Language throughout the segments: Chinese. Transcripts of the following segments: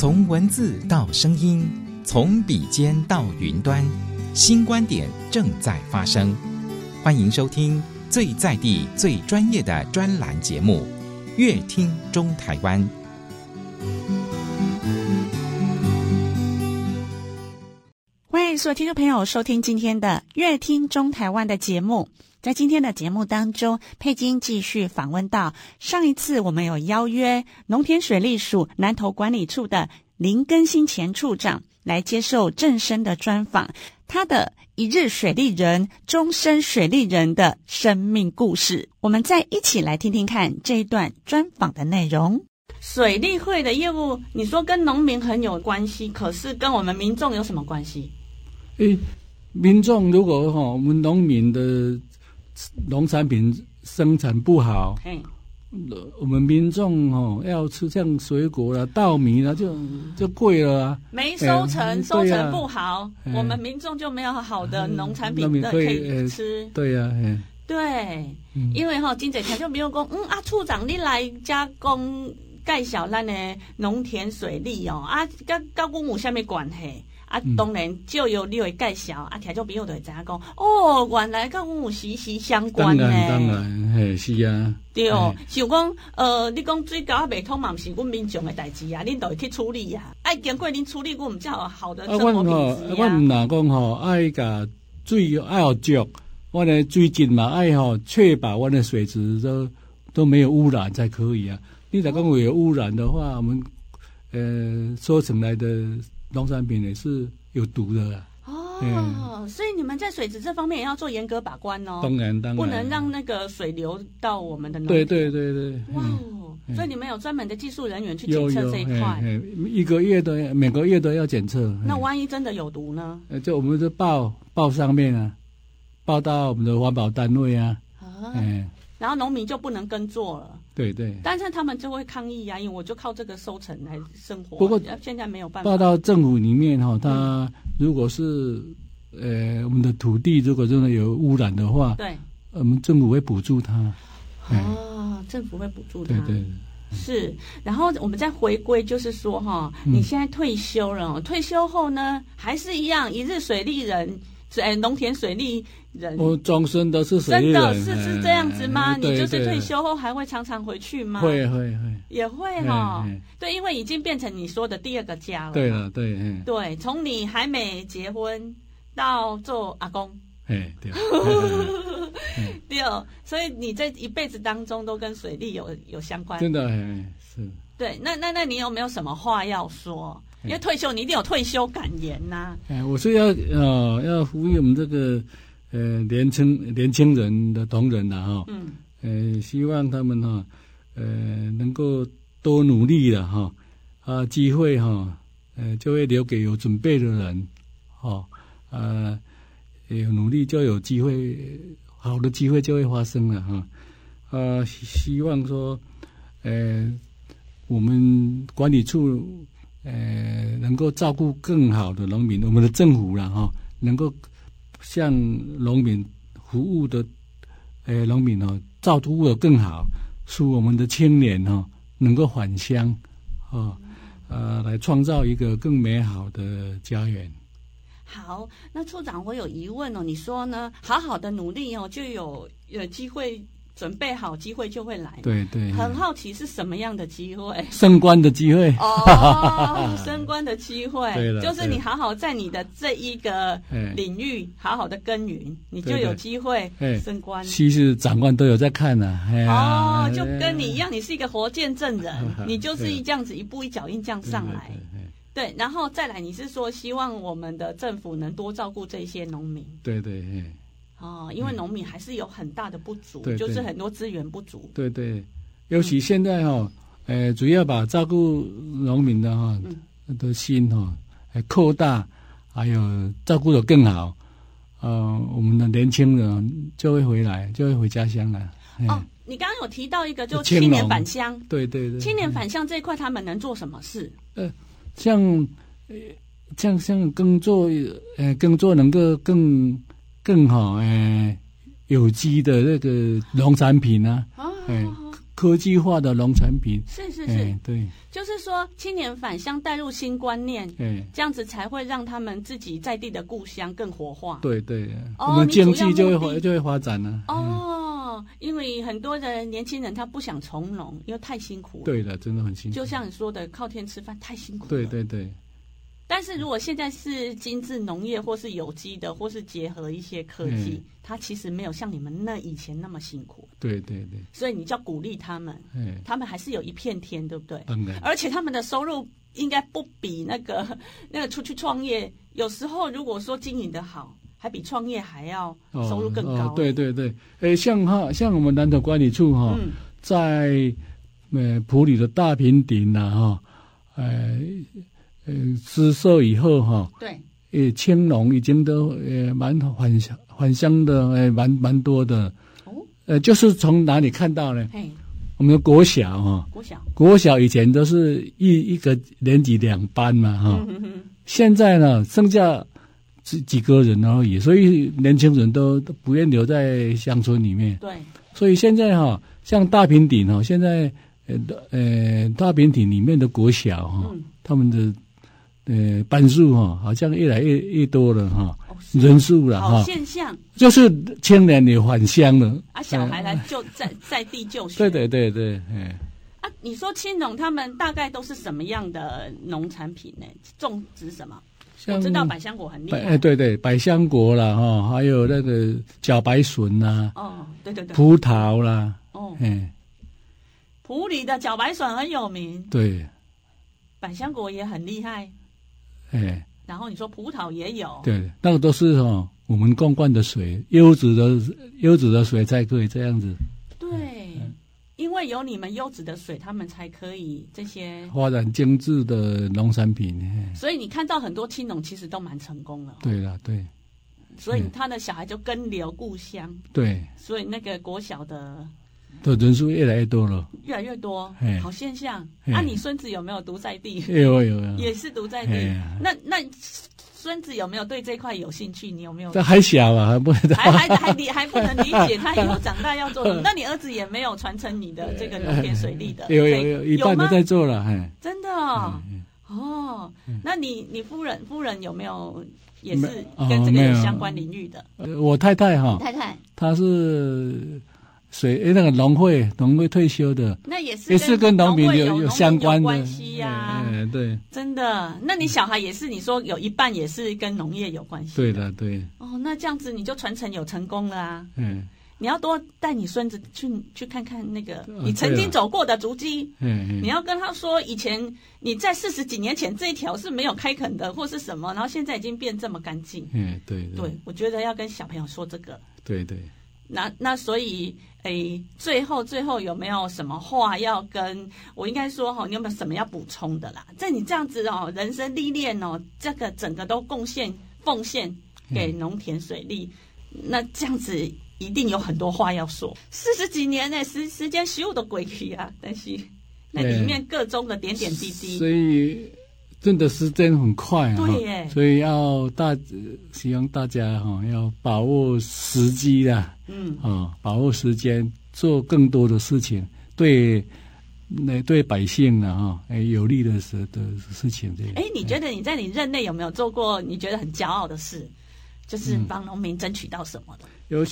从文字到声音，从笔尖到云端，新观点正在发生。欢迎收听最在地、最专业的专栏节目《乐听中台湾》。 欢迎所有听众朋友收听今天的《乐听中台湾》的节目。在今天的节目当中，佩金继续访问到上一次我们有邀约农田水利署南投管理处的林根新前处长来接受正声的专访，他的一日水利人，终身水利人的生命故事。我们再一起来听听看这一段专访的内容。水利会的业务，你说跟农民很有关系，可是跟我们民众有什么关系？ 民众如果我们农民的农产品生产不好，我们民众要吃像水果啦、稻米啦，就贵了啊。没收成， 收成不好，我们民众就没有好的农产品可以吃。 对呀， 对，因为真侪听就比如讲，处长你来加工介绍咱的农田水利跟我有啥物关系？当然就有你会介绍听众朋友就会知影讲原来跟我有息息相关呢。 当然，是啊。 对，像讲你讲水沟未通嘛，不是阮民众的代志啊，恁就会去处理啊。爱经过恁处理，阮才有好的生活品质啊。 阮唔若讲爱甲水爱好足，阮的水质嘛爱确保阮的水质都没有污染才可以啊。你若讲有污染的话，我们收成来的农产品也是有毒的啦。 所以你们在水质这方面也要做严格把关哦。 当然， 不能让那个水流到我们的农田。对。哇所以你们有专门的技术人员去检测这一块。 每个月都要检测。 那万一真的有毒呢？ 就我们就报上面啊，报到我们的环保单位啊。 然后农民就不能耕作了。 对， 但是他们就会抗议啊，因为我就靠这个收成来生活。 不过现在没有办法。 报到政府里面他如果是我们的土地如果真的有污染的话，对，我们政府会补助他。 政府会补助他。 对。 是，然后我们再回归，就是说你现在退休了，退休后呢还是一样一日水利人。农田水利人，我终身都是水利人。 真的是这样子吗？你就是退休后还会常常回去吗？ 会， 也会对，因为已经变成你说的第二个家了。 对了， 对，从你还没结婚到做阿公， 对， 对，所以你这一辈子当中都跟水利有相关。 真的是。对， 那你有没有什么话要说？因为退休你一定有退休感言呐。 我是要呼吁我们这个年轻人的同仁呐希望他们能够多努力了机会就会留给有准备的人有努力就有机会，好的机会就会发生了希望说我们管理处能够照顾更好的农民，我们的政府啦能够向农民服务的农民照顾得更好，使我们的青年能够返乡来创造一个更美好的家园。 好，那处长我有疑问你说呢好好的努力就有机会，准备好机会就会来。 对， 很好奇是什么样的机会？ 升官的机会。 升官的机会。 对了， 就是你好好在你的这一个领域好好的耕耘，你就有机会升官。 其实长官都有在看就跟你一样，你是一个活见证人，你就是这样子一步一脚印这样上来。对，然后再来，你是说希望我们的政府能多照顾这些农民？ 对。 因为农民还是有很大的不足，就是很多资源不足。 对，尤其现在主要把照顾农民的的心扩大，还有照顾得更好，我们的年轻人就会回来，就会回家乡了。 你刚刚有提到一个，就青年返乡。 对， 青年返乡这一块，他们能做什么事？ 像耕作能够更好有机的那个农产品科技化的农产品。 是， 对， 就是说青年返乡带入新观念，这样子才会让他们自己在地的故乡更活化。 对，我们经济就会发展了。 因为很多的年轻人他不想从农，因为太辛苦了。 对的，真的很辛苦。 就像你说的，靠天吃饭太辛苦了。 对。 但是如果现在是精致农业，或是有机的，或是结合一些科技，它其实没有像你们那以前那么辛苦。 对。 所以你就要鼓励他们，他们还是有一片天，对不对？而且他们的收入应该不比那个出去创业，有时候如果说经营的好，还比创业还要收入更高。 对，像我们南投管理处在埔里的大平顶施设以后对，青农已经都蛮返乡的蛮多的。就是从哪里看到呢？我们的国小以前都是一个年级2班嘛现在呢剩下几个人而已，所以年轻人都不愿留在乡村里面。 对， 所以现在像大平顶现在大平顶里面的国小他们的班数好像越来越多了人数了好现象， 就是青年也返乡了小孩来就在地就学。 对。 你说青农他们大概都是什么样的农产品呢？种植什么？我知道百香果很厉害。 对，百香果啦还有那个茭白笋啦。 对， 葡萄啦。 埔里的茭白笋很有名。 对， 百香果也很厉害。然后你说葡萄也有。对， 那个都是我们灌灌的水，优质的水才可以这样子。 对，因为有你们优质的水，他们才可以这些发展精致的农产品。 所以你看到很多青农其实都蛮成功了。 对啦，对。 所以他的小孩就根留故乡。 对。 所以那个国小的人数越来越多了。 越来越多，好现象。你孙子有没有读在地？ 有， 也是读在地。那孙子有没有对这块有兴趣？你有没有？ 他还小啊，还不能还不能理解他以后长大要做什么。那你儿子也没有传承你的这个农田水利的？ 有一半都在做了。 真的那你夫人有没有也是跟这个有相关领域的？ 我太太她是那个农会退休的， 那也是跟农民有相关的关系呀。 对， 真的。那你小孩也是，你说有一半也是跟农业有关系。 对的，对。 那这样子你就传承有成功了啊。你要多带你孙子去看看那个你曾经走过的足迹。你要跟他说，以前你在40几年前这一条是没有开垦的，或是什么，然后现在已经变这么干净。 对， 我觉得要跟小朋友说这个。 对。 那所以最后有没有什么话要跟我？应该说你有没有什么要补充的啦？在你这样子人生历练这个整个都奉献给农田水利，那这样子一定有很多话要说。40几年呢，时间咻都过去啊，但是那里面各中的点点滴滴， 所以真的时间很快对耶。 所以希望大家要把握时机啦。把握时间做更多的事情，对百姓有利的事情。 你觉得你在你任内有没有做过你觉得很骄傲的事？就是帮农民争取到什么的？ 有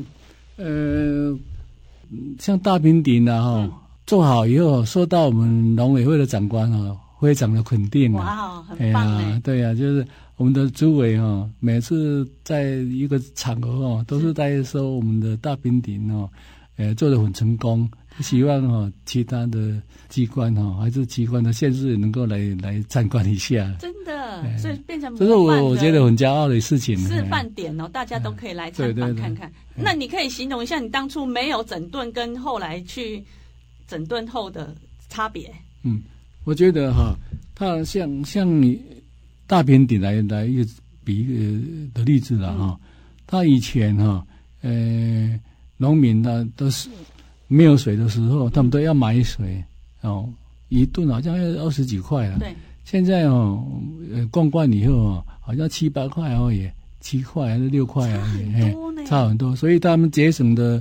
像大平顶做好以后受到我们农委会的长官非常的肯定。 哇，很棒。 对呀，就是我们的主委每次在一个场合都是在说我们的大平顶做得很成功，希望其他的机关还是机关的县市能够来参观一下。 真的，所以变成这是我觉得很骄傲的事情。 示范点大家都可以来参观看看。那你可以形容一下你当初没有整顿跟后来去整顿后的差别？ 我觉得它像你大平顶来一个比喻的例子了他以前农民都是没有水的时候，他们都要买水一吨好像要20几块了。 对， 现在灌以后好像7、8块而已，7块还是6块而已，差很多。所以他们节省的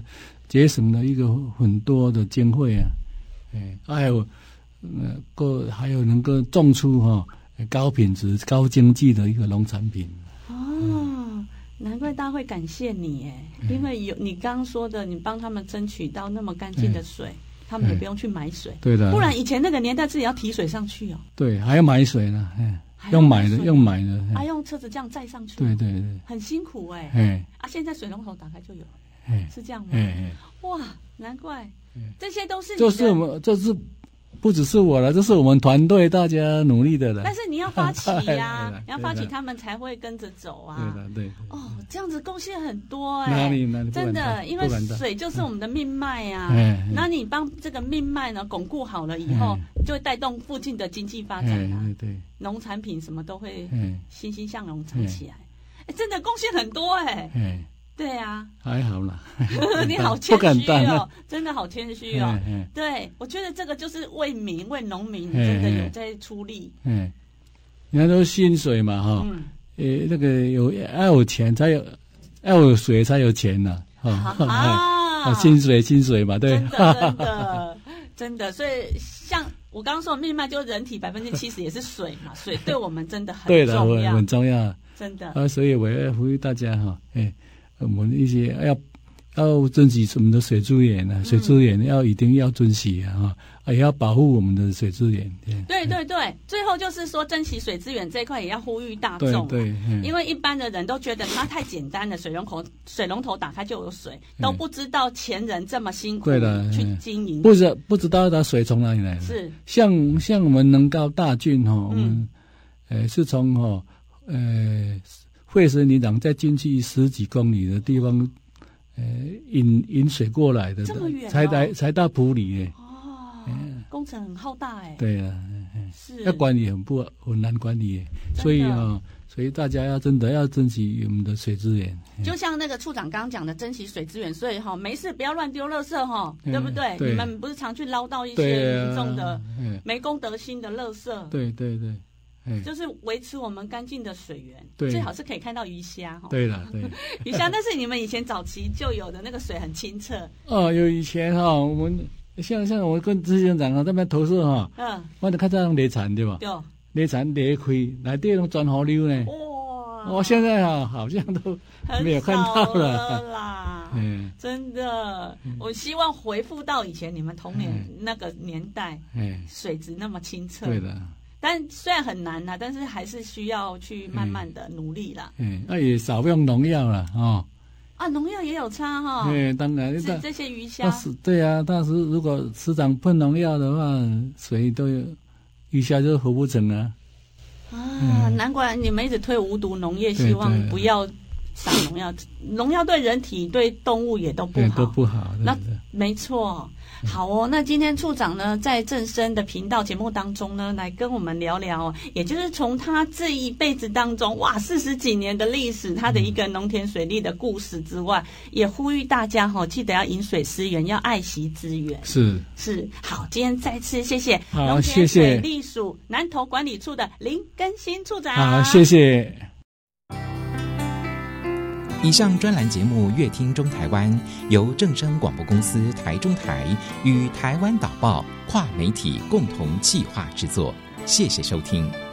节省了一个很多的经费啊，还有还有能够种出高品质、高经济的一个农产品。 难怪大家会感谢你因为你刚刚说的，你帮他们争取到那么干净的水，他们也不用去买水。 对的， 不然以前那个年代自己要提水上去对，还要买水呢，用买的， 用车子这样载上去。 对对对， 很辛苦现在水龙头打开就有，是这样吗？哇，难怪，这些都是你的， 就是我们，这是不只是我了，这是我们团队大家努力的了。 但是你要发起呀，你要发起，他们才会跟着走啊。 对。 这样子贡献很多哪里真的，因为水就是我们的命脉啊。那你帮这个命脉呢巩固好了以后，就会带动附近的经济发展啊。 对， 农产品什么都会欣欣向荣长起来。真的贡献很多对啊， 还好啦。 你好谦虚哦， 真的好谦虚哦。对，我觉得这个就是为民为农民真的有在出力。 你看都薪水嘛那个要有钱才有，要有水才有钱呢。薪水嘛，对。 真的，所以像我刚刚说的命脉，就人体70%也是水嘛，水对我们真的很重要， 很重要， 真的。 所以我要呼吁大家我们一些要珍惜我们的水资源水资源一定要珍惜也要保护我们的水资源。 对，最后就是说珍惜水资源这一块也要呼吁大众。 对， 因为一般的人都觉得它太简单了，水龙头打开就有水，都不知道前人这么辛苦去经营， 不知道它水从哪里来的。 是像我们能高大郡我们是从惠水泥壤再进去10几公里的地方引水过来的， 这么远才到埔里工程很浩大对啊， 是要管理很难管理所以大家真的要珍惜我们的水资源。 就像那个处长刚刚讲的，珍惜水资源，所以没事不要乱丢垃圾对不对？你们不是常去捞到一些民众的没公德心的垃圾？ 对。 就是维持我们干净的水源，最好是可以看到鱼虾对了， 鱼虾，但是你们以前早期就有的那个水很清澈有以前我们像我跟执行长在那边投诉我就看到雷产对吧？雷产雷开来这种转河流呢，我现在好像都没有看到了啦。真的，我希望回复到以前你们童年那个年代，水质那么清澈。 对的。 但虽然很难但是还是需要去慢慢的努力啦。 也少用农药了农药也有差当然是这些鱼虾。 对啊，但是如果时常喷农药的话，水都有鱼虾就活不成难怪你们一直推无毒农业，希望不要撒农药。农药对人体对动物也都不好， 都不好。 那没错。好那今天处长呢在正声的频道节目当中呢来跟我们聊聊也就是从他这一辈子当中40几年的历史，他的一个农田水利的故事之外，也呼吁大家记得要饮水思源，要爱惜资源。是好，今天再次谢谢农田水利署南投管理处的林根新处长。 好，谢谢。 以上专栏节目《乐听中台湾》由正声广播公司台中台与台湾导报跨媒体共同企划制作，谢谢收听。